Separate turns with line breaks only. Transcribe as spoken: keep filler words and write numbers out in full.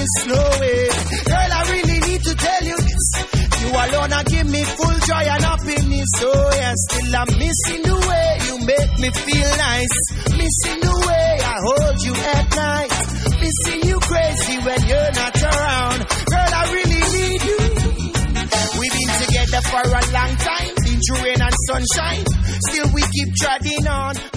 kiss, no way. Girl, I really need to tell you this. You alone are give me full joy and happiness. Oh yeah, still I'm missing the way you make me feel nice. Missing the way I hold you at night. Missing you crazy when you're not around. Girl, I really need you. We've been together for a long time, been through rain and sunshine. Still we keep treading on.